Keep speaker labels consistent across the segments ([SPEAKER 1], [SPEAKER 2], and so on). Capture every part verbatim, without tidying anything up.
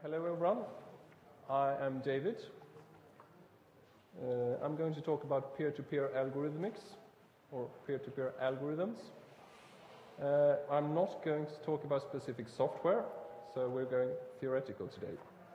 [SPEAKER 1] hello everyone. I am David. Uh, I'm going to talk about peer-to-peer algorithmics, or peer-to-peer algorithms. Uh, I'm not going to talk about specific software, so we're going theoretical today.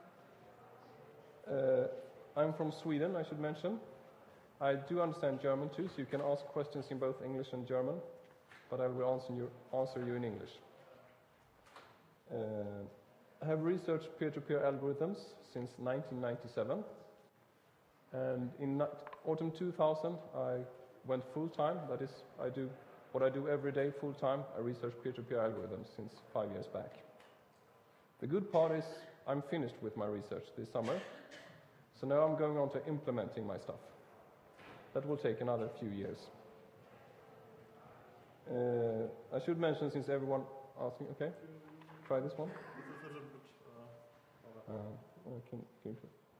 [SPEAKER 1] Uh, I'm from Sweden, I should mention. I do understand German too, so you can ask questions in both English and German, but I will answer you, answer you in English. Uh, I have researched peer-to-peer algorithms since nineteen ninety-seven, and in autumn two thousand I went full-time. That is, I do what I do every day full-time. I research peer-to-peer algorithms since five years back. The good part is I'm finished with my research this summer, so now I'm going on to implementing my stuff. That will take another few years. Uh, I should mention, since everyone asked me, okay, try this one. Uh, can, can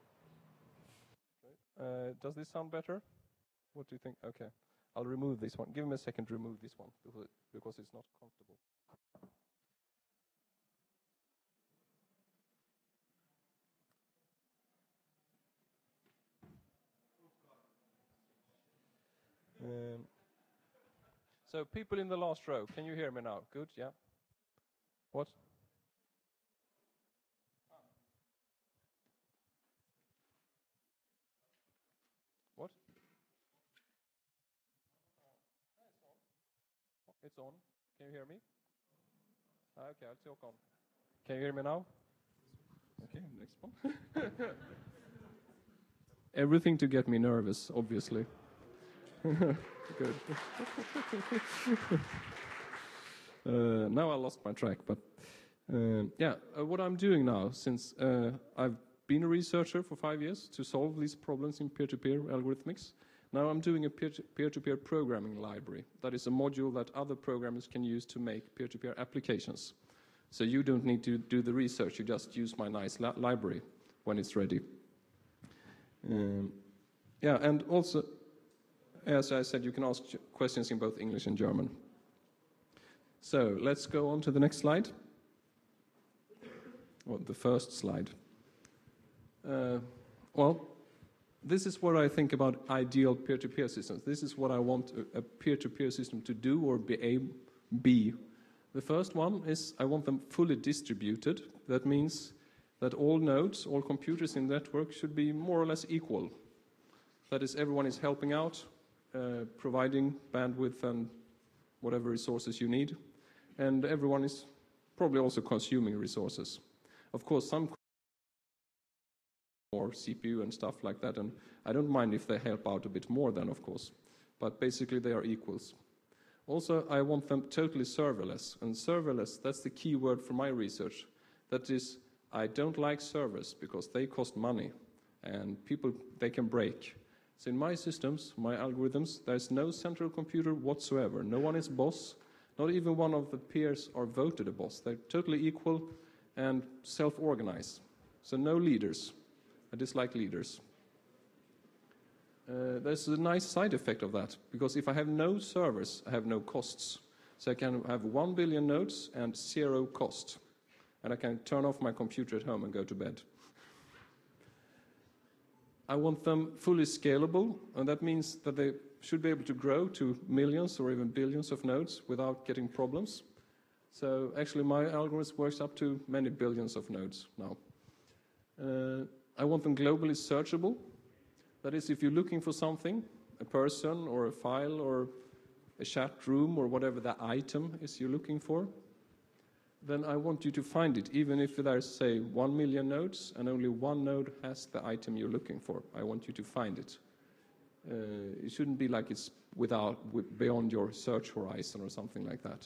[SPEAKER 1] uh, does this sound better? What do you think? Okay, I'll remove this one. Give me a second to remove this one because, because it's not comfortable. Um, so people in the last row, can you hear me now? Good, yeah. What? What? It's on. Can you hear me? Okay, I'll talk on. Can you hear me now? Okay, next one. Everything to get me nervous, obviously. Good. uh, now I lost my track, but uh, yeah, uh, what I'm doing now, since uh, I've been a researcher for five years to solve these problems in peer-to-peer algorithmics, now I'm doing a peer-to-peer programming library. That is a module that other programmers can use to make peer-to-peer applications. So you don't need to do the research, you just use my nice li library when it's ready. Um, yeah, and also, as I said, you can ask questions in both English and German. So let's go on to the next slide. Well, the first slide. Uh, well, this is what I think about ideal peer-to-peer systems. This is what I want a peer-to-peer system to do or be, a, be. The first one is I want them fully distributed. That means that all nodes, all computers in the network should be more or less equal. That is, everyone is helping out, uh, providing bandwidth and whatever resources you need, and everyone is probably also consuming resources. Of course, some more C P U and stuff like that, and I don't mind if they help out a bit more then, of course, but basically they are equals. Also, I want them totally serverless, and serverless, that's the key word for my research. That is, I don't like servers because they cost money, and people, they can break. So in my systems, my algorithms, there's no central computer whatsoever. No one is boss. Not even one of the peers are voted a boss. They're totally equal and self-organized. So no leaders. I dislike leaders. Uh, there's a nice side effect of that, because if I have no servers, I have no costs. So I can have one billion nodes and zero cost. And I can turn off my computer at home and go to bed. I want them fully scalable, and that means that they should be able to grow to millions or even billions of nodes without getting problems. So actually my algorithm works up to many billions of nodes now. Uh, I want them globally searchable. That is, if you're looking for something, a person or a file or a chat room or whatever the item is you're looking for, then I want you to find it, even if there's, say, one million nodes and only one node has the item you're looking for. I want you to find it. Uh, it shouldn't be like it's without, beyond your search horizon or something like that.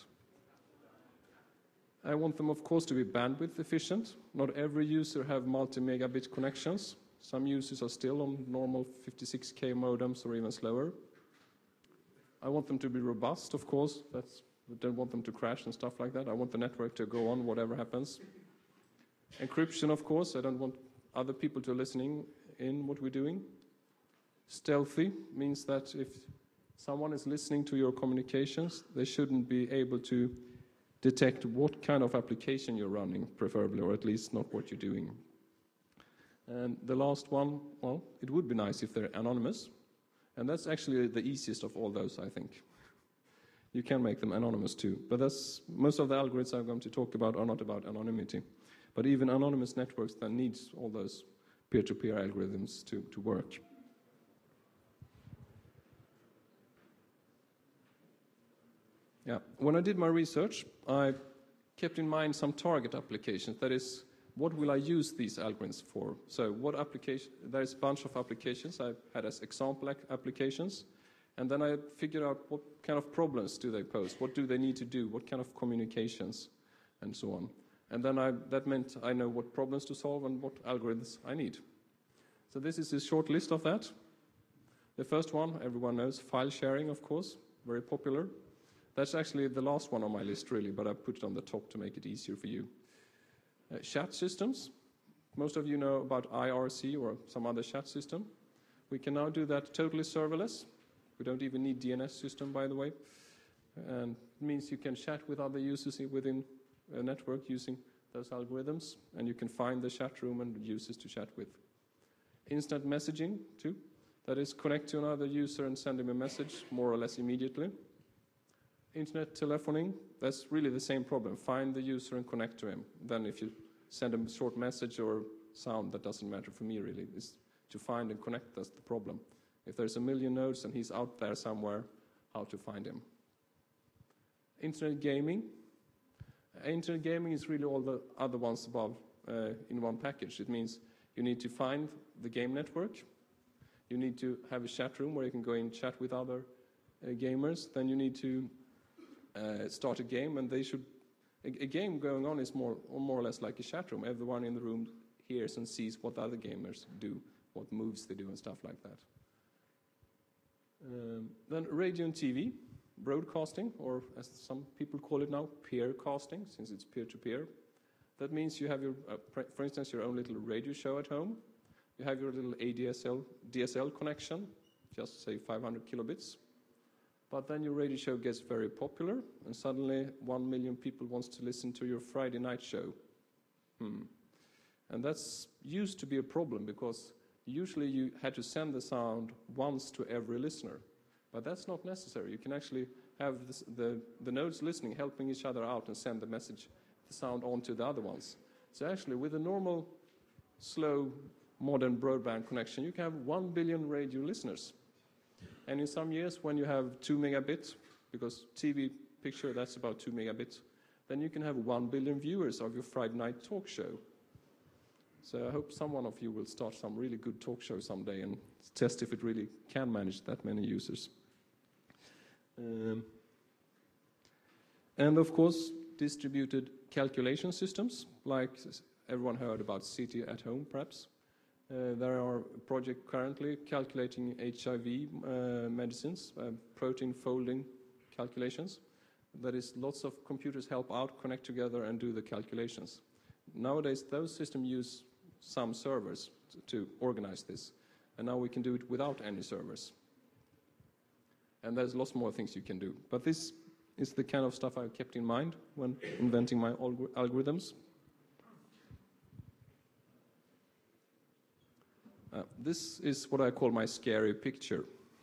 [SPEAKER 1] I want them, of course, to be bandwidth efficient. Not every user have multi-megabit connections. Some users are still on normal fifty-six K modems or even slower. I want them to be robust, of course. That's I don't want them to crash and stuff like that. I want the network to go on whatever happens. Encryption, of course. I don't want other people to listening in what we're doing. Stealthy means that if someone is listening to your communications, they shouldn't be able to detect what kind of application you're running, preferably, or at least not what you're doing. And the last one, well, it would be nice if they're anonymous. And that's actually the easiest of all those, I think. You can make them anonymous too. But that's, most of the algorithms I'm going to talk about are not about anonymity. But even anonymous networks that needs all those peer-to-peer algorithms to, to work. Yeah, when I did my research, I kept in mind some target applications. That is, what will I use these algorithms for? So what application, there's a bunch of applications I had as example applications. And then I figured out what kind of problems do they pose? What do they need to do? What kind of communications? And so on. And then I, that meant I know what problems to solve and what algorithms I need. So this is a short list of that. The first one, everyone knows, file sharing, of course, very popular. That's actually the last one on my list, really, but I put it on the top to make it easier for you. Uh, chat systems. Most of you know about I R C or some other chat system. We can now do that totally serverless. We don't even need D N S system, by the way. And it means you can chat with other users within a network using those algorithms, and you can find the chat room and users to chat with. Instant messaging, too. That is, connect to another user and send him a message more or less immediately. Internet telephoning, that's really the same problem. Find the user and connect to him. Then if you send him a short message or sound, that doesn't matter for me, really. It's to find and connect, that's the problem. If there's a million nodes and he's out there somewhere, how to find him. Internet gaming. Uh, internet gaming is really all the other ones above uh, in one package. It means you need to find the game network. You need to have a chat room where you can go in and chat with other uh, gamers. Then you need to uh, start a game, and they should. A, a game going on is more or more or less like a chat room. Everyone in the room hears and sees what other gamers do, what moves they do, and stuff like that. Um, then radio and T V, broadcasting, or as some people call it now, peer casting, since it's peer-to-peer. That means you have your, uh, for instance, your own little radio show at home. You have your little A D S L, D S L connection, just say five hundred kilobits. But then your radio show gets very popular, and suddenly one million people wants to listen to your Friday night show. Hmm. And that's used to be a problem, because usually you had to send the sound once to every listener. But that's not necessary. You can actually have this, the, the nodes listening, helping each other out and send the message, the sound on to the other ones. So actually, with a normal, slow, modern broadband connection, you can have one billion radio listeners. And in some years, when you have two megabits, because T V picture, that's about two megabits, then you can have one billion viewers of your Friday night talk show. So I hope some one of you will start some really good talk show someday and test if it really can manage that many users. Um, and of course, distributed calculation systems, like everyone heard about City at Home, perhaps. Uh, there are a project currently calculating H I V uh, medicines, uh, protein folding calculations. That is, lots of computers help out, connect together, and do the calculations. Nowadays, those systems use some servers to, to organize this, and now we can do it without any servers. And there's lots more things you can do. But this is the kind of stuff I kept in mind when inventing my algor- algorithms. Uh, this is what I call my scary picture.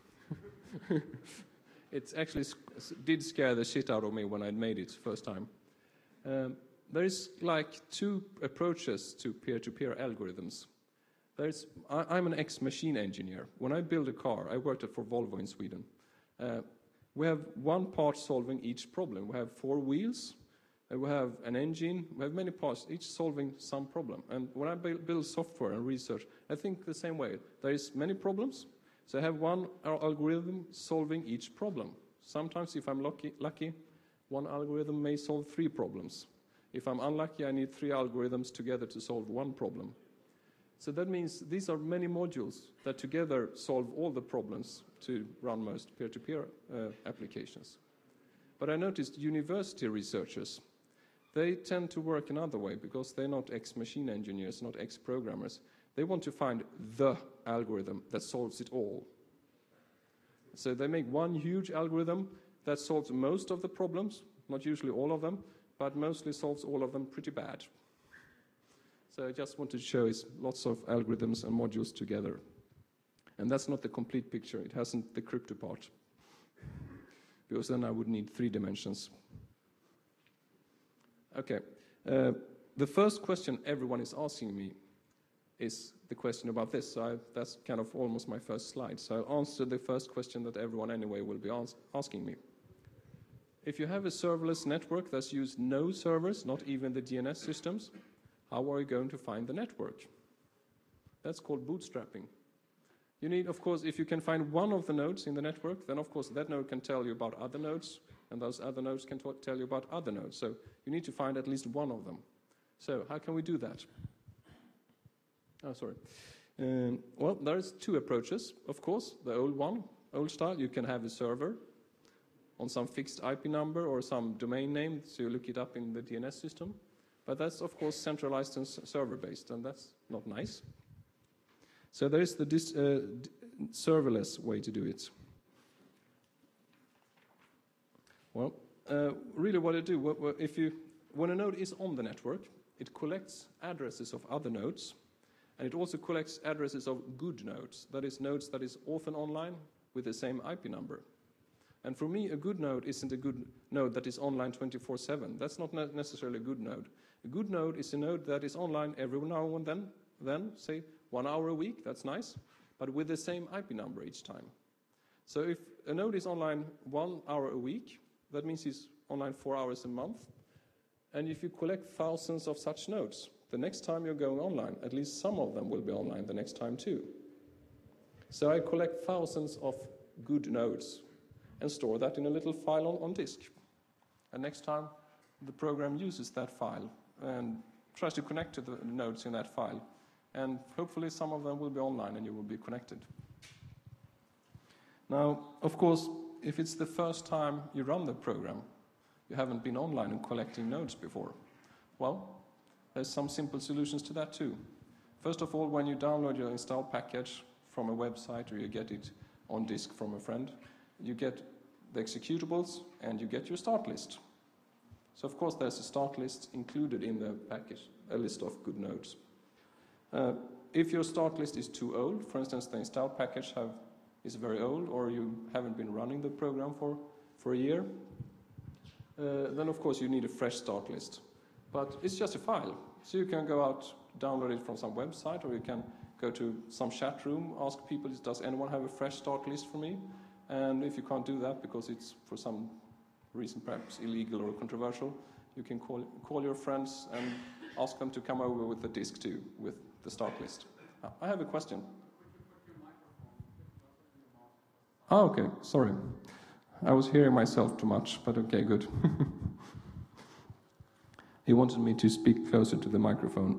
[SPEAKER 1] It actually sc- did scare the shit out of me when I made it first time. Um, There is like two approaches to peer-to-peer algorithms. There's, I, I'm an ex-machine engineer. When I build a car, I worked for Volvo in Sweden. Uh, we have one part solving each problem. We have four wheels, and we have an engine, we have many parts, each solving some problem. And when I build, build software and research, I think the same way. There is many problems, so I have one algorithm solving each problem. Sometimes, if I'm lucky, lucky, one algorithm may solve three problems. If I'm unlucky, I need three algorithms together to solve one problem. So that means these are many modules that together solve all the problems to run most peer-to-peer uh, applications. But I noticed university researchers, they tend to work another way because they're not ex-machine engineers, not ex-programmers. They want to find the algorithm that solves it all. So they make one huge algorithm that solves most of the problems, not usually all of them, but mostly solves all of them pretty bad. So I just wanted to show is lots of algorithms and modules together. And that's not the complete picture. It hasn't the crypto part. Because then I would need three dimensions. Okay. Uh, the first question everyone is asking me is the question about this. So I, that's kind of almost my first slide. So I'll answer the first question that everyone anyway will be ask, asking me. If you have a serverless network that's used no servers, not even the D N S systems, how are you going to find the network? That's called bootstrapping. You need, of course, if you can find one of the nodes in the network, then of course that node can tell you about other nodes, and those other nodes can tell you about other nodes. So you need to find at least one of them. So how can we do that? Oh, sorry. Um, well, there's two approaches, of course. The old one, old style, you can have a server on some fixed I P number or some domain name, so you look it up in the D N S system. But that's, of course, centralized and server-based, and that's not nice. So there is the dis, uh, serverless way to do it. Well, uh, really what I do, if you, when a node is on the network, it collects addresses of other nodes, and it also collects addresses of good nodes, that is, nodes that is often online with the same I P number. And for me, a good node isn't a good node that is online twenty-four seven. That's not necessarily a good node. A good node is a node that is online every now and then, then say one hour a week, that's nice, but with the same I P number each time. So if a node is online one hour a week, that means it's online four hours a month. And if you collect thousands of such nodes, the next time you're going online, at least some of them will be online the next time too. So I collect thousands of good nodes and store that in a little file on, on disk. And next time, the program uses that file and tries to connect to the nodes in that file. And hopefully some of them will be online and you will be connected. Now, of course, if it's the first time you run the program, you haven't been online and collecting nodes before, well, there's some simple solutions to that too. First of all, when you download your install package from a website or you get it on disk from a friend, you get the executables and you get your start list. So of course there's a start list included in the package, a list of good nodes. Uh, if your start list is too old, for instance the install package have, is very old or you haven't been running the program for, for a year, uh, then of course you need a fresh start list. But it's just a file, so you can go out, download it from some website, or you can go to some chat room, ask people, does anyone have a fresh start list for me? And if you can't do that because it's for some reason perhaps illegal or controversial, you can call, call your friends and ask them to come over with the disk too, with the start list. Uh, I have a question. Oh, okay, sorry. I was hearing myself too much, but okay, good. He wanted me to speak closer to the microphone.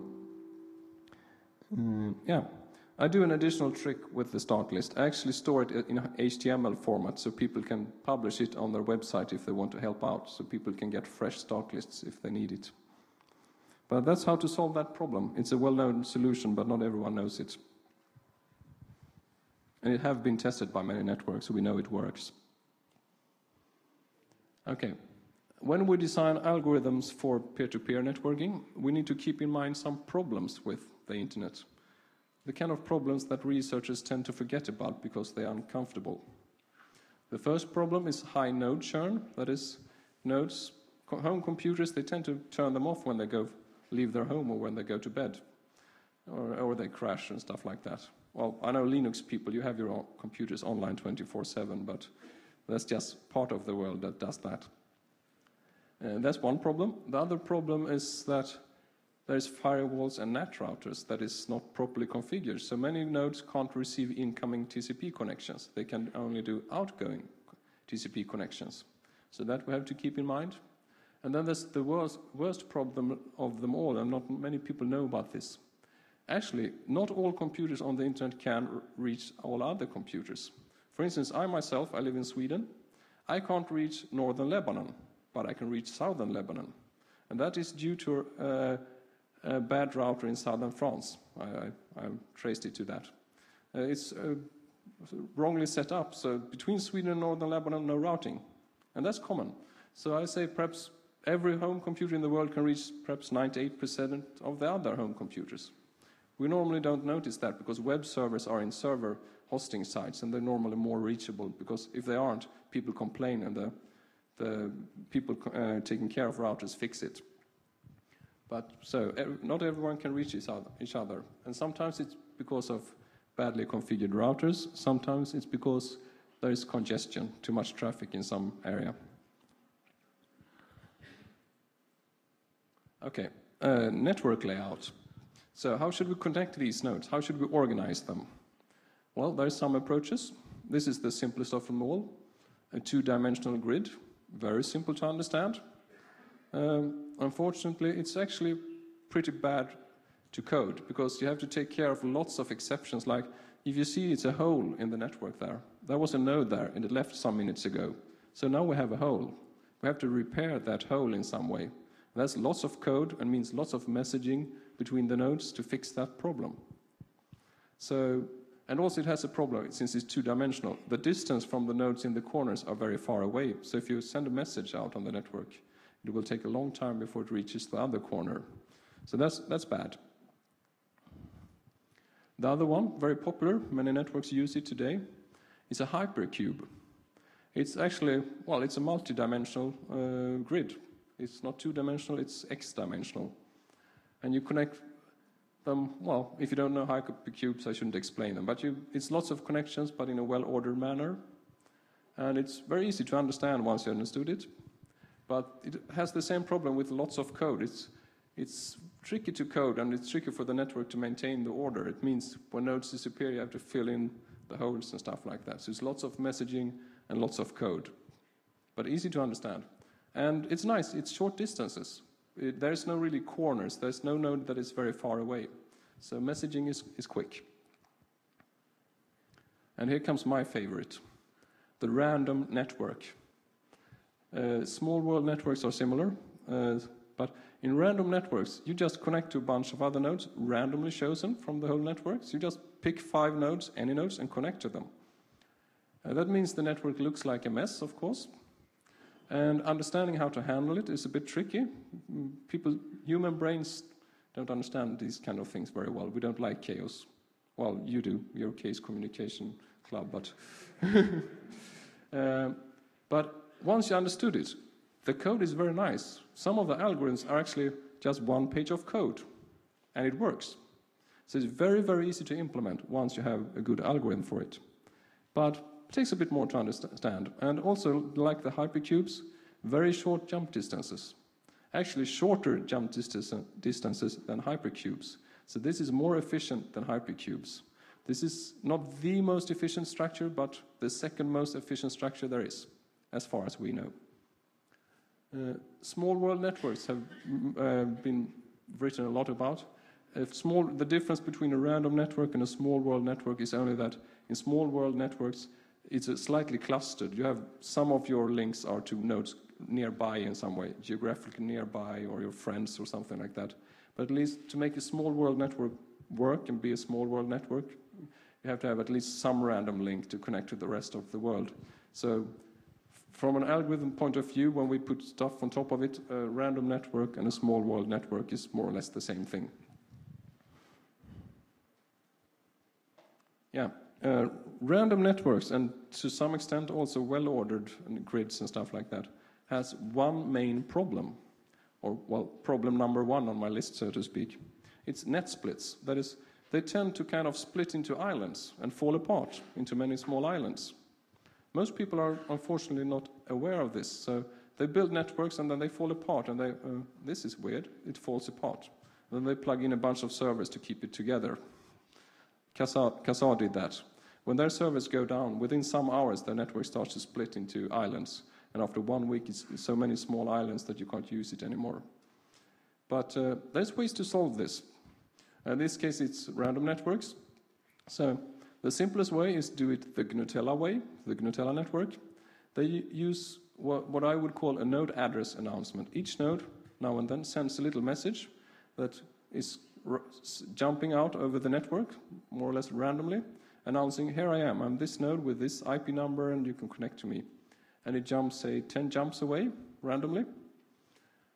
[SPEAKER 1] Mm, yeah. I do an additional trick with the start list. I actually store it in H T M L format so people can publish it on their website if they want to help out, so people can get fresh start lists if they need it. But that's how to solve that problem. It's a well-known solution, but not everyone knows it. And it has been tested by many networks, so we know it works. Okay. When we design algorithms for peer-to-peer networking, we need to keep in mind some problems with the internet. The kind of problems that researchers tend to forget about because they are uncomfortable. The first problem is high node churn. That is, nodes, home computers, they tend to turn them off when they go leave their home or when they go to bed, or, or they crash and stuff like that. Well, I know Linux people, you have your computers online twenty-four seven, but that's just part of the world that does that. Uh, that's one problem. The other problem is that there's firewalls and NAT routers that is not properly configured. So many nodes can't receive incoming T C P connections. They can only do outgoing T C P connections. So that we have to keep in mind. And then there's the worst, worst problem of them all, and not many people know about this. Actually, not all computers on the internet can reach all other computers. For instance, I myself, I live in Sweden. I can't reach northern Lebanon, but I can reach southern Lebanon. And that is due to uh, a bad router in southern France. I, I, I traced it to that. Uh, it's uh, wrongly set up, so between Sweden and northern Lebanon, no routing. And that's common. So I say perhaps every home computer in the world can reach perhaps ninety-eight percent of the other home computers. We normally don't notice that because web servers are in server hosting sites and they're normally more reachable, because if they aren't, people complain and the, the people uh, taking care of routers fix it. But so ev not everyone can reach each other, each other. And sometimes it's because of badly configured routers. Sometimes it's because there is congestion, too much traffic in some area. Okay, uh, network layout. So how should we connect these nodes? How should we organize them? Well, there are some approaches. This is the simplest of them all, a two-dimensional grid, very simple to understand. Um, unfortunately, it's actually pretty bad to code because you have to take care of lots of exceptions, like if you see it's a hole in the network there. There was a node there and it left some minutes ago. So now we have a hole. We have to repair that hole in some way. And that's lots of code and means lots of messaging between the nodes to fix that problem. So, and also it has a problem since it's two-dimensional. The distance from the nodes in the corners are very far away. So if you send a message out on the network, it will take a long time before it reaches the other corner. So that's, that's bad. The other one, very popular, many networks use it today, is a hypercube. It's actually, well, it's a multi-dimensional uh, grid. It's not two-dimensional, it's x-dimensional. And you connect them, well, if you don't know hypercubes, I shouldn't explain them, but you, it's lots of connections, but in a well-ordered manner. And it's very easy to understand once you understood it. But it has the same problem with lots of code. It's, it's tricky to code, and it's tricky for the network to maintain the order. It means when nodes disappear, you have to fill in the holes and stuff like that. So it's lots of messaging and lots of code, but easy to understand. And it's nice, it's short distances. It, there's no really corners. There's no node that is very far away. So messaging is, is quick. And here comes my favorite, the random network. Uh, small world networks are similar, uh, but in random networks, you just connect to a bunch of other nodes, randomly chosen from the whole network. So you just pick five nodes, any nodes, and connect to them. Uh, that means the network looks like a mess, of course. And understanding how to handle it is a bit tricky. People, human brains don't understand these kind of things very well. We don't like chaos. Well, you do. You're a case communication club, but... uh, but once you understood it, the code is very nice. Some of the algorithms are actually just one page of code, and it works. So it's very, very easy to implement once you have a good algorithm for it. But it takes a bit more to understand. And also, like the hypercubes, very short jump distances. Actually, shorter jump distances than hypercubes. So this is more efficient than hypercubes. This is not the most efficient structure, but the second most efficient structure there is, as far as we know. Uh, small world networks have uh, been written a lot about. If small, the difference between a random network and a small world network is only that in small world networks, it's a slightly clustered. You have some of your links are to nodes nearby in some way, geographically nearby, or your friends or something like that. But at least to make a small world network work and be a small world network, you have to have at least some random link to connect to the rest of the world. So from an algorithm point of view, when we put stuff on top of it, a random network and a small world network is more or less the same thing. Yeah, uh, random networks, and to some extent also well-ordered grids and stuff like that, has one main problem, or, well, problem number one on my list, so to speak. It's net splits. That is, they tend to kind of split into islands and fall apart into many small islands. Most people are unfortunately not aware of this, so they build networks and then they fall apart, and they, uh, this is weird, it falls apart. And then they plug in a bunch of servers to keep it together. Kazaa did that. When their servers go down, within some hours, their network starts to split into islands. And after one week, it's so many small islands that you can't use it anymore. But uh, there's ways to solve this. In this case, it's random networks. So the simplest way is to do it the Gnutella way, the Gnutella network. They use what, what I would call a node address announcement. Each node, now and then, sends a little message that is jumping out over the network, more or less randomly, announcing, here I am, I'm this node with this I P number and you can connect to me. And it jumps, say, ten jumps away, randomly.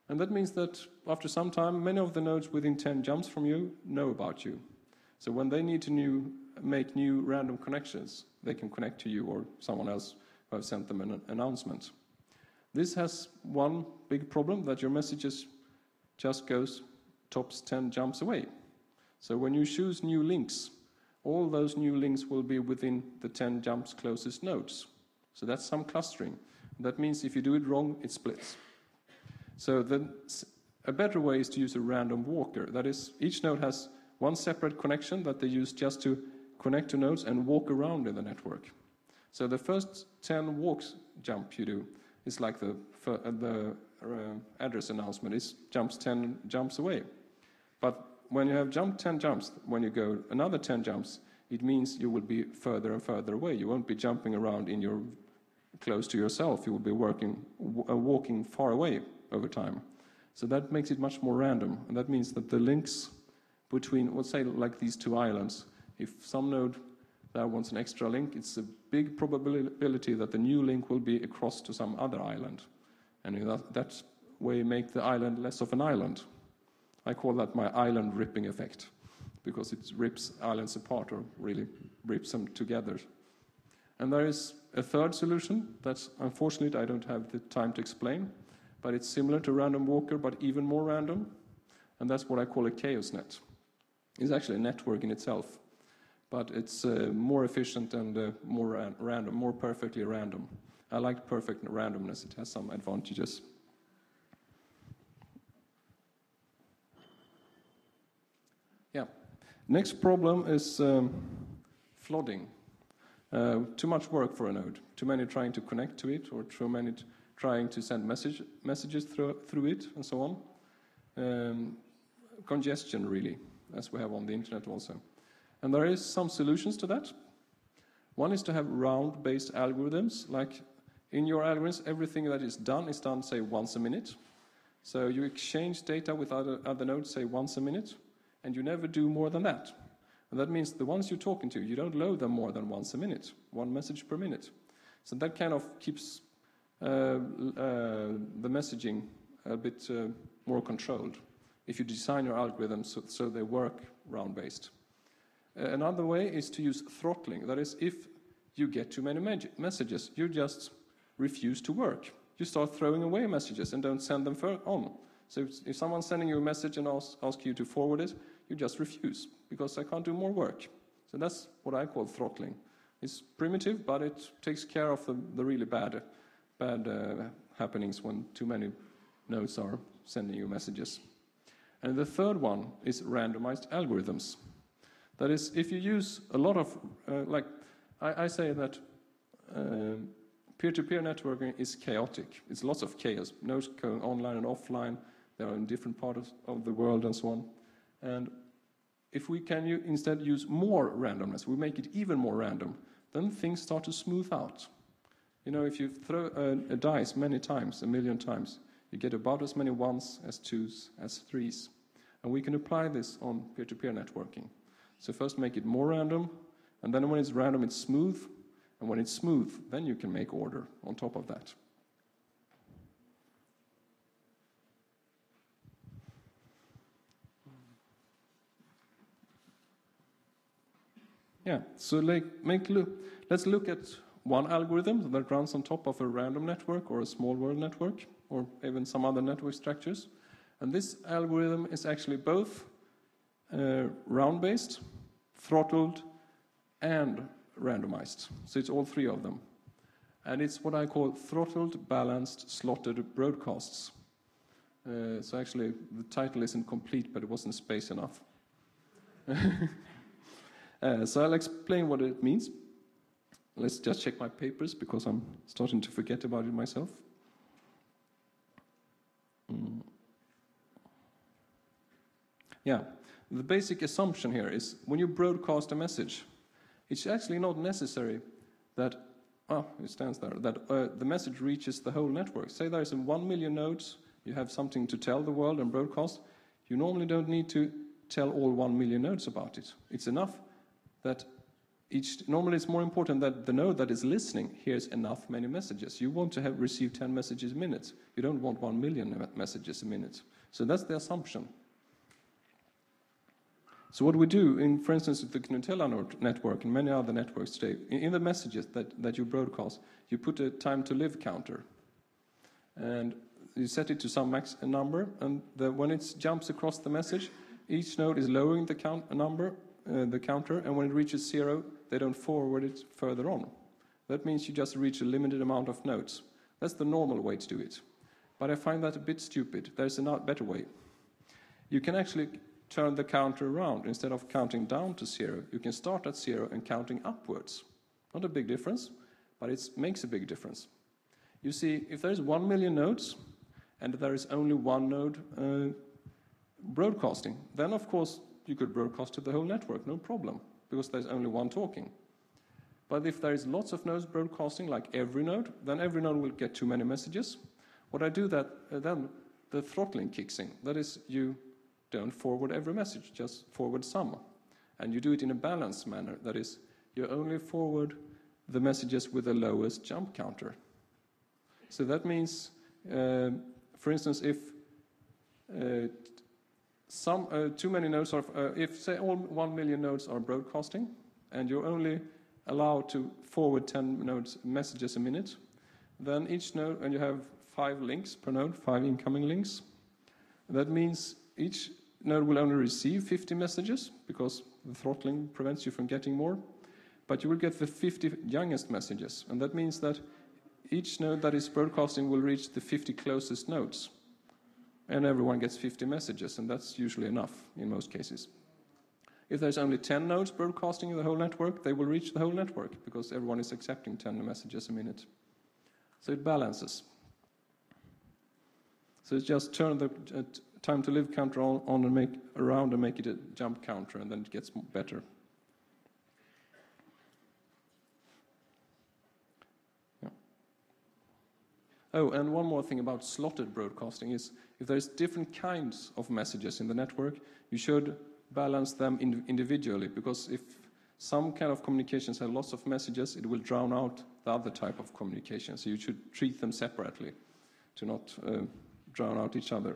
[SPEAKER 1] And that means that after some time, many of the nodes within ten jumps from you know about you. So when they need to new, make new random connections, they can connect to you or someone else who have sent them an announcement. This has one big problem, that your messages just goes tops ten jumps away. So when you choose new links, all those new links will be within the ten jumps closest nodes. So that's some clustering. That means if you do it wrong, it splits. So the, a better way is to use a random walker. That is, each node has one separate connection that they use just to connect to nodes and walk around in the network. So the first ten walks jump you do is like the, the uh, address announcement is jumps ten jumps away. But when you have jumped ten jumps, when you go another ten jumps, it means you will be further and further away. You won't be jumping around in your close to yourself. You will be working, uh, walking far away over time. So that makes it much more random. And that means that the links between, let's say like these two islands, if some node there wants an extra link, it's a big probability that the new link will be across to some other island. And in that, that way make the island less of an island. I call that my island ripping effect, because it rips islands apart or really rips them together. And there is a third solution that unfortunately I don't have the time to explain, but it's similar to random walker, but even more random. And that's what I call a chaos net. It's actually a network in itself, but it's uh, more efficient and uh, more ra random, more perfectly random. I like perfect randomness. It has some advantages. Yeah. Next problem is um, flooding. Uh, too much work for a node. Too many trying to connect to it, or too many trying to send message, messages through, through it, and so on. Um, congestion, really, as we have on the internet also. And there is some solutions to that. One is to have round-based algorithms. Like in your algorithms, everything that is done is done, say, once a minute. So you exchange data with other, other nodes, say, once a minute, and you never do more than that. And that means the ones you're talking to, you don't load them more than once a minute, one message per minute. So that kind of keeps uh, uh, the messaging a bit uh, more controlled if you design your algorithms so, so they work round-based. Uh, another way is to use throttling. That is, if you get too many messages, you just refuse to work. You start throwing away messages and don't send them on. So if, if someone's sending you a message and asks ask you to forward it, you just refuse, because I can't do more work. So that's what I call throttling. It's primitive, but it takes care of the, the really bad, bad uh, happenings when too many nodes are sending you messages. And the third one is randomized algorithms. That is, if you use a lot of, uh, like, I, I say that uh, peer-to-peer networking is chaotic. It's lots of chaos. Nodes going online and offline. They are in different parts of the world and so on. And if we can u instead use more randomness, we make it even more random, then things start to smooth out. You know, if you throw a, a dice many times, a million times, you get about as many ones as twos as threes. And we can apply this on peer-to-peer networking. So first make it more random, and then when it's random, it's smooth. And when it's smooth, then you can make order on top of that. Yeah, so like make look, let's look at one algorithm that runs on top of a random network or a small world network or even some other network structures. And this algorithm is actually both uh, round-based, throttled, and randomized. So it's all three of them. And it's what I call throttled, balanced, slotted broadcasts. Uh, so actually, the title isn't complete, but it wasn't space enough. Uh, so I'll explain what it means. Let's just check my papers, because I'm starting to forget about it myself. Mm. Yeah, the basic assumption here is when you broadcast a message, it's actually not necessary that, oh, it stands there, that uh, the message reaches the whole network. Say there's one million nodes, you have something to tell the world and broadcast. You normally don't need to tell all one million nodes about it. It's enough that each, normally it's more important that the node that is listening hears enough many messages. You want to have receive ten messages a minute. You don't want one million messages a minute. So that's the assumption. So what we do, in, for instance, with the Gnutella network and many other networks today, in, in the messages that, that you broadcast, you put a time to live counter. And you set it to some max number, and the, when it jumps across the message, each node is lowering the count number, uh, the counter, and when it reaches zero, they don't forward it further on. That means you just reach a limited amount of nodes. That's the normal way to do it. But I find that a bit stupid. There's a better way. You can actually turn the counter around. Instead of counting down to zero, you can start at zero and counting upwards. Not a big difference, but it makes a big difference. You see, if there's one million nodes, and there is only one node uh, broadcasting, then of course you could broadcast to the whole network, no problem, because there's only one talking. But if there is lots of nodes broadcasting, like every node, then every node will get too many messages. What I do that, uh, then the throttling kicks in. That is, you don't forward every message, just forward some. And you do it in a balanced manner. That is, you only forward the messages with the lowest jump counter. So that means, uh, for instance, if uh, some uh, too many nodes are, uh, if say all one million nodes are broadcasting, and you're only allowed to forward ten nodes messages a minute, then each node, and you have five links per node, five incoming links. That means each node will only receive fifty messages, because the throttling prevents you from getting more, but you will get the fifty youngest messages, and that means that each node that is broadcasting will reach the fifty closest nodes, and everyone gets fifty messages, and that's usually enough in most cases. If there's only ten nodes broadcasting in the whole network, they will reach the whole network, because everyone is accepting ten messages a minute. So it balances. So it's just turn the uh, time to live counter on, on and make around and make it a jump counter, and then it gets better. Yeah. Oh, and one more thing about slotted broadcasting is if there's different kinds of messages in the network, you should balance them in individually, because if some kind of communications have lots of messages, it will drown out the other type of communication. So you should treat them separately to not uh, drown out each other.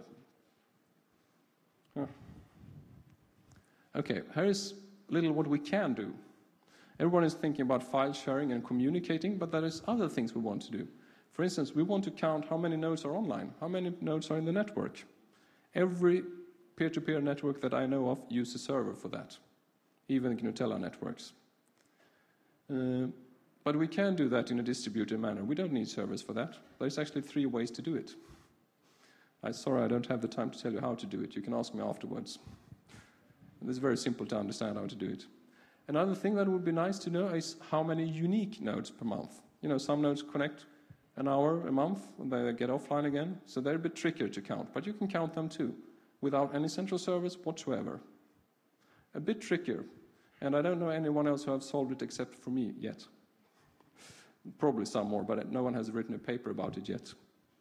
[SPEAKER 1] Oh. Okay, here is a little what we can do. Everyone is thinking about file sharing and communicating, but there is other things we want to do. For instance, we want to count how many nodes are online, how many nodes are in the network. Every peer-to-peer network that I know of uses a server for that, even Gnutella networks. Uh, but we can do that in a distributed manner. We don't need servers for that. There's actually three ways to do it. I'm sorry, I don't have the time to tell you how to do it. You can ask me afterwards. It's very simple to understand how to do it. Another thing that would be nice to know is how many unique nodes per month. You know, some nodes connect an hour a month, and they get offline again, so they're a bit trickier to count, but you can count them too, without any central service whatsoever. A bit trickier, and I don't know anyone else who has solved it except for me yet. Probably some more, but no one has written a paper about it yet.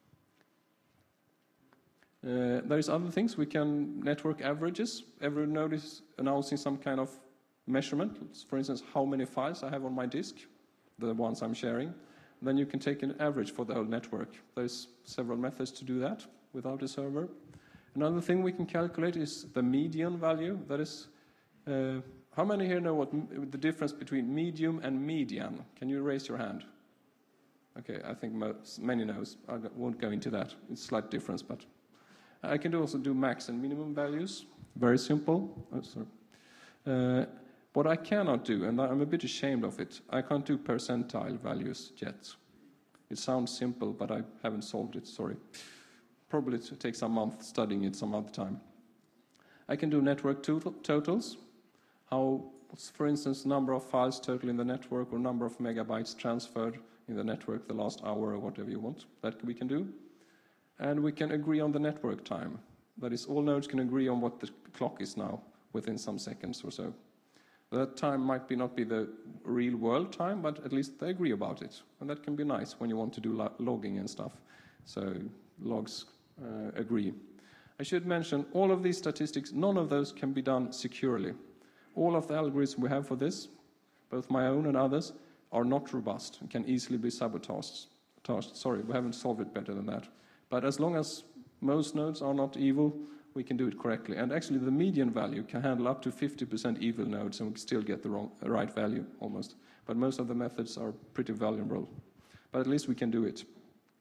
[SPEAKER 1] Uh, there's other things. We can network averages. Every node is announcing some kind of measurement. For instance, how many files I have on my disk, the ones I'm sharing. Then you can take an average for the whole network. There's several methods to do that without a server. Another thing we can calculate is the median value. That is, uh, how many here know what m the difference between medium and median? Can you raise your hand? Okay, I think most, many knows. I won't go into that. It's a slight difference, but I can also do max and minimum values. Very simple. Oh, sorry. Uh, what I cannot do, and I'm a bit ashamed of it, I can't do percentile values yet. It sounds simple, but I haven't solved it, sorry. Probably to take some months studying it some other time. I can do network total, totals. How, for instance, number of files total in the network or number of megabytes transferred in the network the last hour or whatever you want. That we can do. And we can agree on the network time. That is, all nodes can agree on what the clock is now within some seconds or so. That time might be not be the real world time, but at least they agree about it. And that can be nice when you want to do lo logging and stuff. So logs uh, agree. I should mention, all of these statistics, none of those can be done securely. All of the algorithms we have for this, both my own and others, are not robust and can easily be sabotaged. Sorry, we haven't solved it better than that. But as long as most nodes are not evil, we can do it correctly. And actually the median value can handle up to fifty percent evil nodes and we can still get the wrong, the right value almost. But most of the methods are pretty vulnerable. But at least we can do it.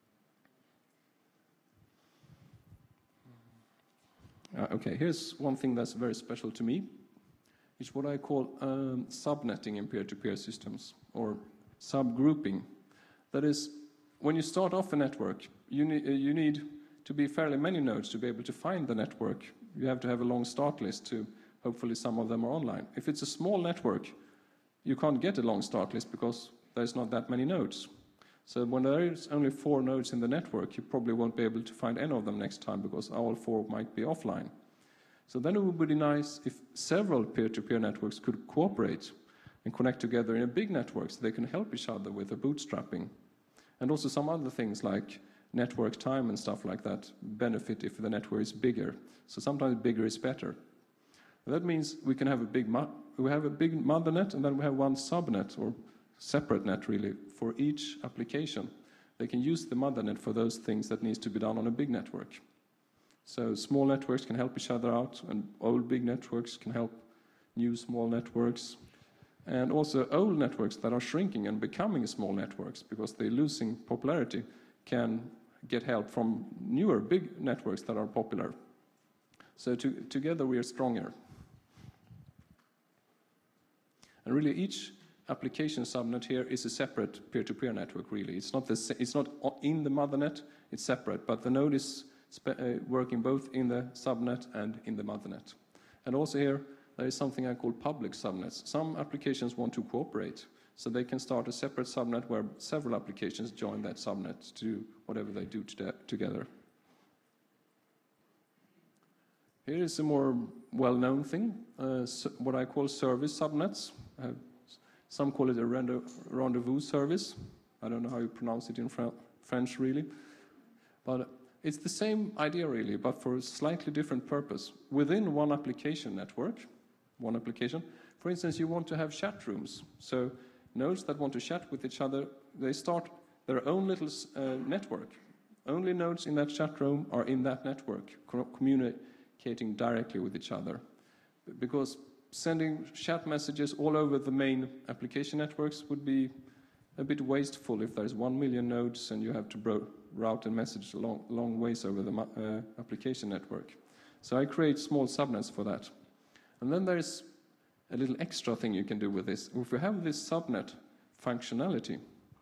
[SPEAKER 1] Uh, okay, here's one thing that's very special to me. It's what I call um, subnetting in peer-to-peer systems, or subgrouping. That is, when you start off a network, you need, uh, you need to be fairly many nodes to be able to find the network. You have to have a long start list to, hopefully some of them are online. If it's a small network, you can't get a long start list because there's not that many nodes. So when there is only four nodes in the network, you probably won't be able to find any of them next time because all four might be offline. So then it would be nice if several peer-to-peer networks could cooperate and connect together in a big network so they can help each other with the bootstrapping. And also some other things like network time and stuff like that benefit if the network is bigger. So sometimes bigger is better. That means we can have a big we have a big mothernet and then we have one subnet or separate net really for each application. They can use the mothernet for those things that needs to be done on a big network. So small networks can help each other out and old big networks can help new small networks. And also old networks that are shrinking and becoming small networks because they're losing popularity can get help from newer big networks that are popular. So to, together we are stronger. And really each application subnet here is a separate peer-to-peer network really. It's not, the, it's not in the mothernet, it's separate, but the node is uh, working both in the subnet and in the mothernet. And also here there is something I call public subnets. Some applications want to cooperate, so they can start a separate subnet where several applications join that subnet to do whatever they do to together. Here is a more well-known thing, uh, so what I call service subnets. Uh, some call it a rendezvous service. I don't know how you pronounce it in Fr French really. But it's the same idea really, but for a slightly different purpose. Within one application network, one application, for instance, you want to have chat rooms. So nodes that want to chat with each other, they start their own little uh, network. Only nodes in that chat room are in that network, communicating directly with each other. Because sending chat messages all over the main application networks would be a bit wasteful if there's one million nodes and you have to bro route a message long, long ways over the uh, application network. So I create small subnets for that. And then there's a little extra thing you can do with this. If we have this subnet functionality,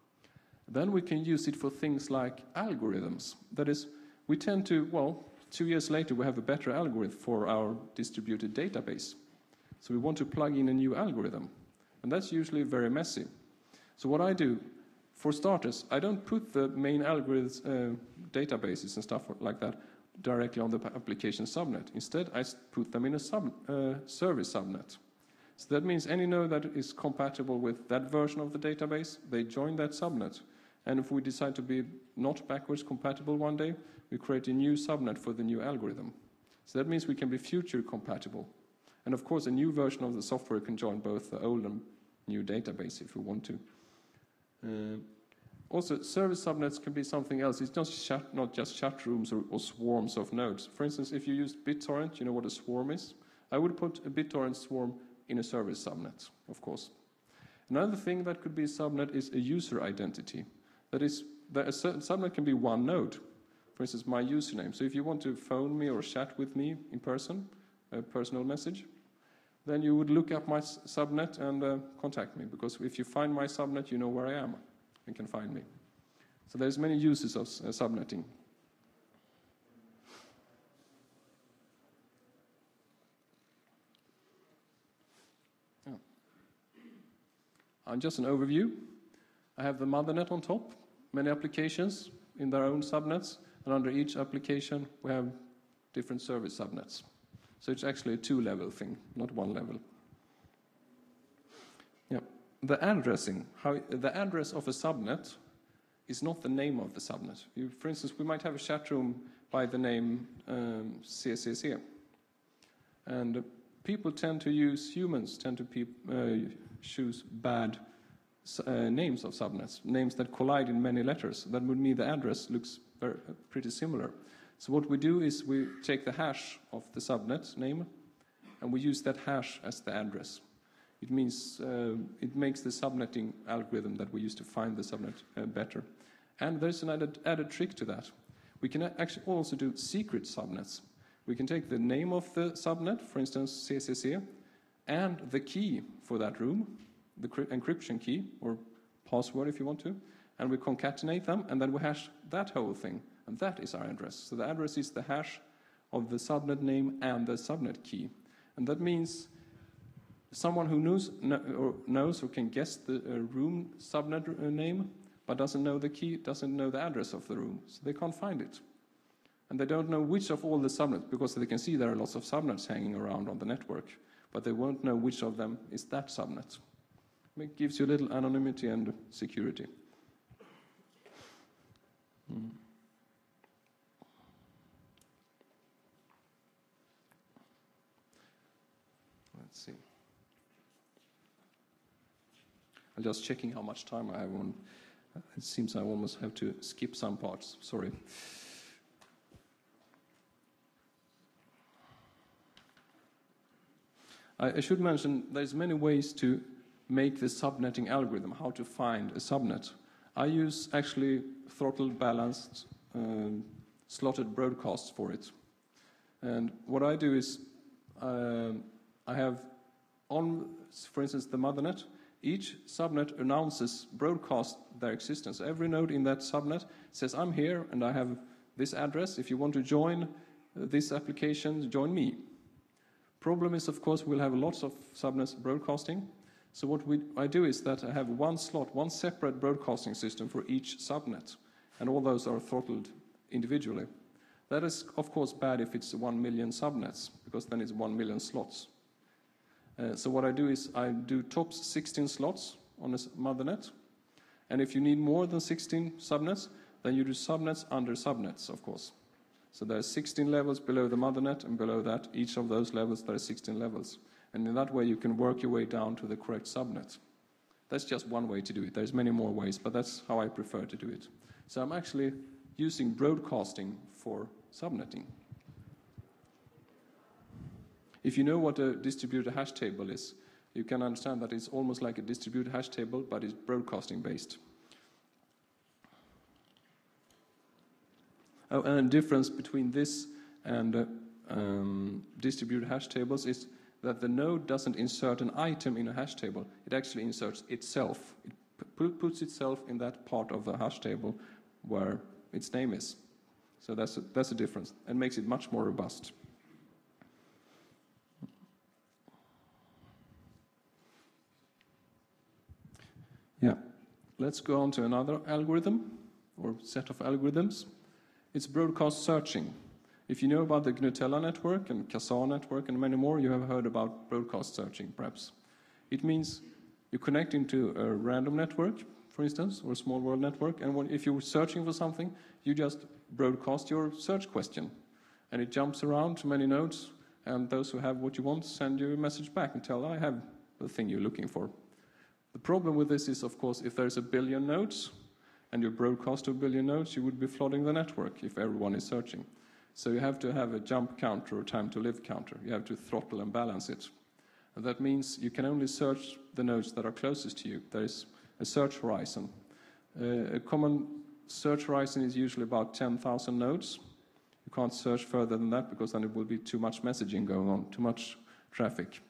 [SPEAKER 1] then we can use it for things like algorithms. That is, we tend to, well, two years later we have a better algorithm for our distributed database. So we want to plug in a new algorithm. And that's usually very messy. So what I do, for starters, I don't put the main algorithms, uh, databases and stuff like that directly on the application subnet. Instead, I put them in a sub, uh, service subnet. So that means any node that is compatible with that version of the database, they join that subnet. And if we decide to be not backwards compatible one day, we create a new subnet for the new algorithm. So that means we can be future compatible. And of course, a new version of the software can join both the old and new database if we want to. Uh, also, service subnets can be something else. It's not, chat, not just chat rooms or, or swarms of nodes. For instance, if you use BitTorrent, you know what a swarm is? I would put a BitTorrent swarm in a service subnet, of course. Another thing that could be a subnet is a user identity. That is, that a subnet can be one node. For instance, my username. So if you want to phone me or chat with me in person, a personal message, then you would look up my subnet and uh, contact me, because if you find my subnet, you know where I am and can find me. So there's many uses of uh, subnetting. Oh. And just an overview. I have the mothernet on top, many applications in their own subnets, and under each application we have different service subnets. So it's actually a two-level thing, not one level. Yeah. The addressing, how the address of a subnet is not the name of the subnet. You, for instance, we might have a chat room by the name um, C C C. And people tend to use, humans tend to peop, uh, choose bad uh, names of subnets, names that collide in many letters. That would mean the address looks very, uh, pretty similar. So what we do is we take the hash of the subnet name, and we use that hash as the address. It means uh, it makes the subnetting algorithm that we use to find the subnet uh, better. And there's an added, added trick to that. We can actually also do secret subnets. We can take the name of the subnet, for instance, C C C, and the key for that room, the encryption key, or password if you want to, and we concatenate them, and then we hash that whole thing, and that is our address. So the address is the hash of the subnet name and the subnet key. And that means someone who knows, or knows or can guess the uh, room subnet name, but doesn't know the key, doesn't know the address of the room, so they can't find it. And they don't know which of all the subnets, because they can see there are lots of subnets hanging around on the network, but they won't know which of them is that subnet. It gives you a little anonymity and security. Hmm. Let's see. I'm just checking how much time I have on. It seems I almost have to skip some parts. Sorry. I should mention there's many ways to make the subnetting algorithm, how to find a subnet. I use actually throttle balanced um, slotted broadcasts for it. And what I do is uh, I have on, for instance, the mothernet, each subnet announces, broadcast their existence. Every node in that subnet says, I'm here and I have this address. If you want to join this application, join me. Problem is, of course, we'll have lots of subnets broadcasting. So what we, I do is that I have one slot, one separate broadcasting system for each subnet, and all those are throttled individually. That is, of course, bad if it's one million subnets, because then it's one million slots. Uh, so what I do is I do top sixteen slots on a mothernet, and if you need more than sixteen subnets, then you do subnets under subnets, of course. So there are sixteen levels below the mothernet, and below that, each of those levels, there are sixteen levels. And in that way, you can work your way down to the correct subnet. That's just one way to do it. There's many more ways, but that's how I prefer to do it. So I'm actually using broadcasting for subnetting. If you know what a distributed hash table is, you can understand that it's almost like a distributed hash table, but it's broadcasting based. Oh, and the difference between this and uh, um, distributed hash tables is that the node doesn't insert an item in a hash table. It actually inserts itself. It puts itself in that part of the hash table where its name is. So that's a, that's a difference, and makes it much more robust. Yeah, let's go on to another algorithm, or set of algorithms. It's broadcast searching. If you know about the Gnutella network and Kazaa network and many more, you have heard about broadcast searching, perhaps. It means you connect into a random network, for instance, or a small world network, and when, if you're searching for something, you just broadcast your search question. And it jumps around to many nodes, and those who have what you want send you a message back and tell, I have the thing you're looking for. The problem with this is, of course, if there's a billion nodes, and you broadcast to a billion nodes, you would be flooding the network if everyone is searching. So you have to have a jump counter or time to live counter. You have to throttle and balance it. And that means you can only search the nodes that are closest to you. There is a search horizon. Uh, a common search horizon is usually about ten thousand nodes. You can't search further than that because then it will be too much messaging going on, too much traffic.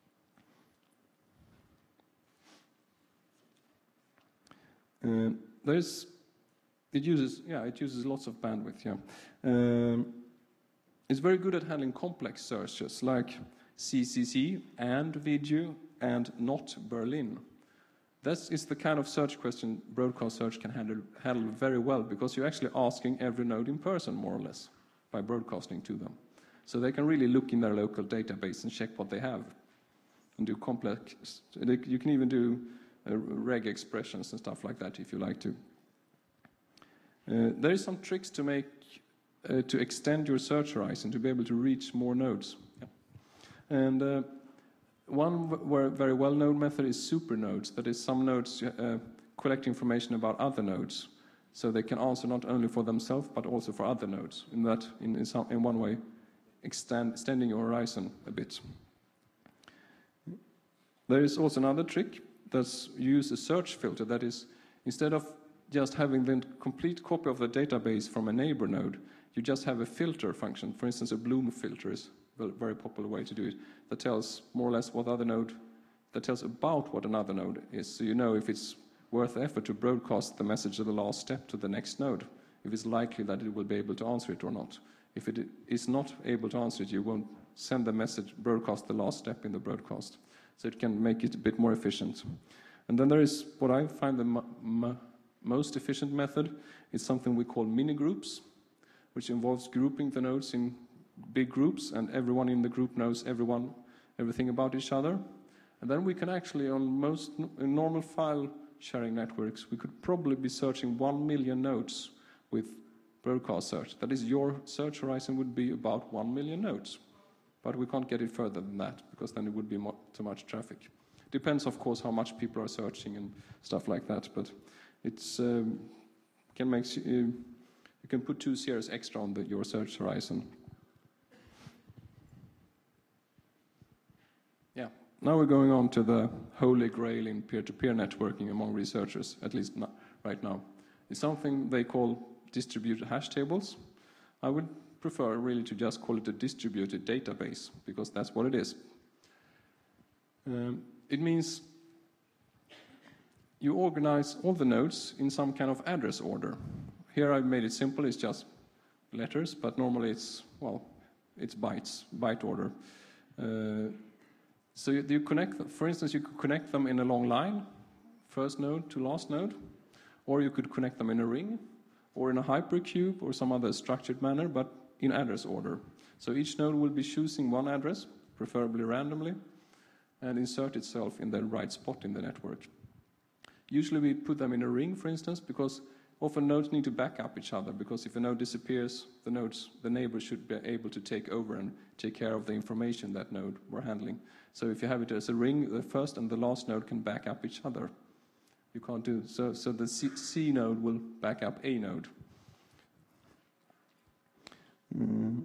[SPEAKER 1] Uh, there's It uses, yeah, it uses lots of bandwidth, yeah. Um, it's very good at handling complex searches like C C C and video and not Berlin. That is the kind of search question broadcast search can handle, handle very well, because you're actually asking every node in person, more or less, by broadcasting to them. So they can really look in their local database and check what they have and do complex, you can even do uh, reg expressions and stuff like that if you like to. Uh, there is some tricks to make, uh, to extend your search horizon to be able to reach more nodes. Yeah. And uh, one v very well-known method is supernodes. That is, some nodes uh, collect information about other nodes, so they can answer not only for themselves but also for other nodes. In that, in, in, some, in one way, extend, extending your horizon a bit. There is also another trick that's use a search filter. That is, instead of just having the complete copy of the database from a neighbor node, you just have a filter function. For instance, a Bloom filter is a very popular way to do it, that tells more or less what other node, that tells about what another node is. So you know if it's worth the effort to broadcast the message of the last step to the next node, if it's likely that it will be able to answer it or not. If it is not able to answer it, you won't send the message, broadcast the last step in the broadcast. So it can make it a bit more efficient. And then there is what I find the m m most efficient method. It's something we call mini groups, which involves grouping the nodes in big groups, and everyone in the group knows everyone, everything about each other. And then we can actually, on most in normal file sharing networks, we could probably be searching one million nodes with broadcast search. That is, your search horizon would be about one million nodes. But we can't get it further than that, because then it would be mo too much traffic. Depends, of course, how much people are searching and stuff like that, but it's um, can make uh, you can put two zeros extra on the, your search horizon. Yeah. Now we're going on to the holy grail in peer-to-peer networking among researchers, at least not right now. It's something they call distributed hash tables. I would prefer really to just call it a distributed database, because that's what it is. Um, it means you organize all the nodes in some kind of address order. Here I've made it simple, it's just letters, but normally it's, well, it's bytes, byte order. Uh, so you, you connect them, for instance, you could connect them in a long line, first node to last node, or you could connect them in a ring, or in a hypercube, or some other structured manner, but in address order. So each node will be choosing one address, preferably randomly, and insert itself in the right spot in the network. Usually we put them in a ring, for instance, because often nodes need to back up each other, because if a node disappears, the nodes, the neighbors should be able to take over and take care of the information that node we're handling. So if you have it as a ring, the first and the last node can back up each other. You can't do so. So the C, C node will back up A node. Mm.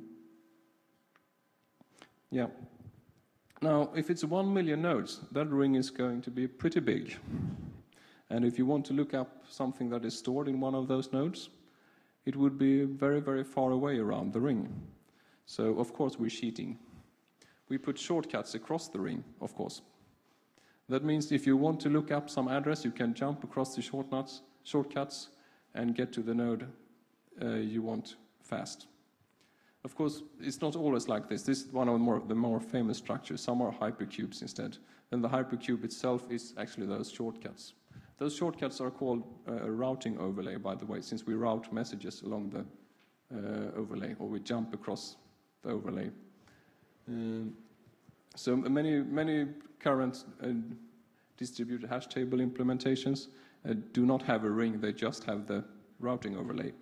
[SPEAKER 1] Yeah. Now, if it's one million nodes, that ring is going to be pretty big. And if you want to look up something that is stored in one of those nodes, it would be very, very far away around the ring. So, of course, we're cheating. We put shortcuts across the ring, of course. That means if you want to look up some address, you can jump across the shortcuts, shortcuts and get to the node uh, you want fast. Of course, it's not always like this. This is one of the more, the more famous structures. Some are hypercubes instead. Then the hypercube itself is actually those shortcuts. Those shortcuts are called uh, a routing overlay, by the way, since we route messages along the uh, overlay, or we jump across the overlay. Um, so many, many current uh, distributed hash table implementations uh, do not have a ring, they just have the routing overlay.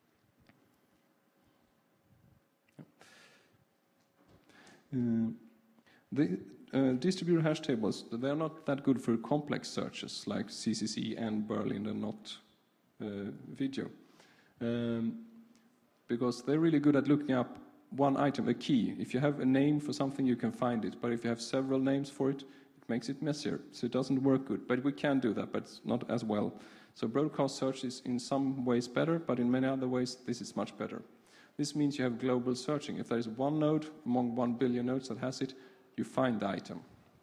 [SPEAKER 1] Uh, the uh, distributed hash tables, they're not that good for complex searches like C C C and Berlin and not uh, video. Um, because they're really good at looking up one item, a key. If you have a name for something, you can find it. But if you have several names for it, it makes it messier. So it doesn't work good. But we can do that, but it's not as well. So broadcast search is in some ways better, but in many other ways, this is much better. This means you have global searching. If there is one node among one billion nodes that has it, you find the item.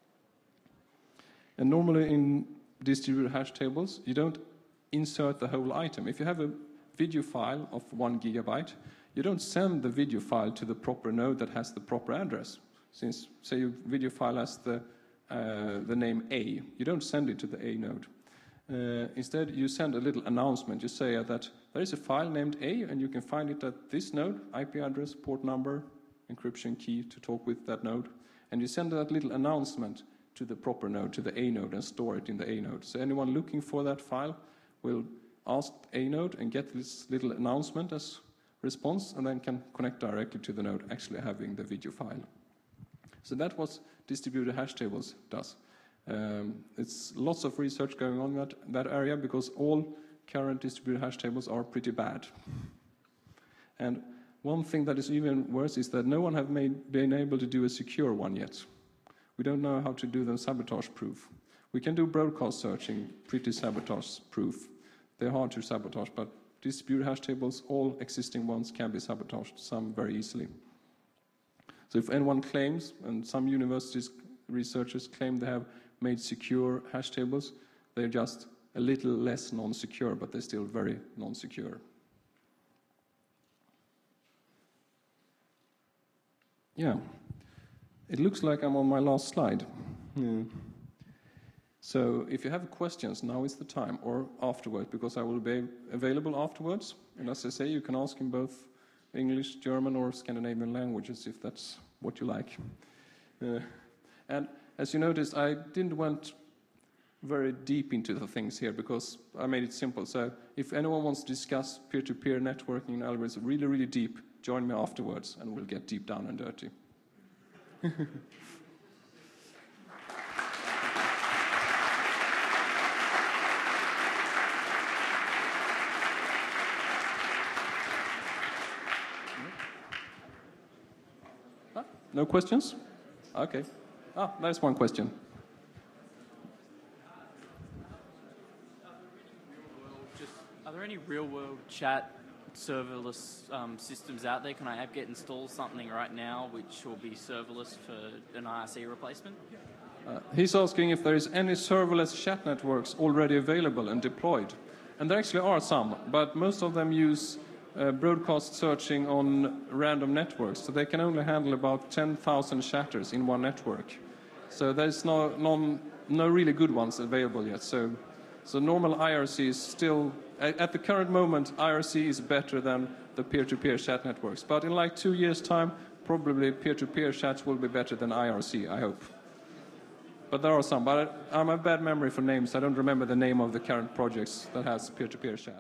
[SPEAKER 1] And normally in distributed hash tables, you don't insert the whole item. If you have a video file of one gigabyte, you don't send the video file to the proper node that has the proper address. Since, say, your video file has the, uh, the name A, you don't send it to the A node. Uh, instead, you send a little announcement. You say uh, that there is a file named A, and you can find it at this node, I P address, port number, encryption key to talk with that node. And you send that little announcement to the proper node, to the A node, and store it in the A node. So anyone looking for that file will ask A node and get this little announcement as response, and then can connect directly to the node actually having the video file. So that's what distributed hash tables does. Um, it's lots of research going on in that, that area because all current distributed hash tables are pretty bad. And one thing that is even worse is that no one have made, been able to do a secure one yet. We don't know how to do them sabotage-proof. We can do broadcast searching, pretty sabotage-proof. They're hard to sabotage, but distributed hash tables, all existing ones can be sabotaged, some very easily. So if anyone claims, and some universities researchers claim they have made secure hash tables, they're just a little less non-secure, but they're still very non-secure. Yeah, it looks like I'm on my last slide. Yeah. So if you have questions, now is the time, or afterwards, because I will be available afterwards. And as I say, you can ask in both English, German, or Scandinavian languages, if that's what you like. Uh, and as you noticed, I didn't went very deep into the things here, because I made it simple. So if anyone wants to discuss peer-to-peer networking algorithms really, really deep, join me afterwards, and we'll get deep down and dirty. No questions? Okay. Ah, there's one question.
[SPEAKER 2] Are there any real-world chat serverless um, systems out there? Can I apt-get install something right now which will be serverless for an I R C replacement?
[SPEAKER 1] Uh, he's asking if there is any serverless chat networks already available and deployed. And there actually are some, but most of them use uh, broadcast searching on random networks. So they can only handle about ten thousand chatters in one network. So there's no, non, no really good ones available yet. So, so normal I R C is still, at the current moment, I R C is better than the peer-to-peer chat networks. But in like two years' time, probably peer-to-peer chats will be better than I R C, I hope. But there are some. But I, I'm a bad memory for names. I don't remember the name of the current projects that has peer-to-peer chat.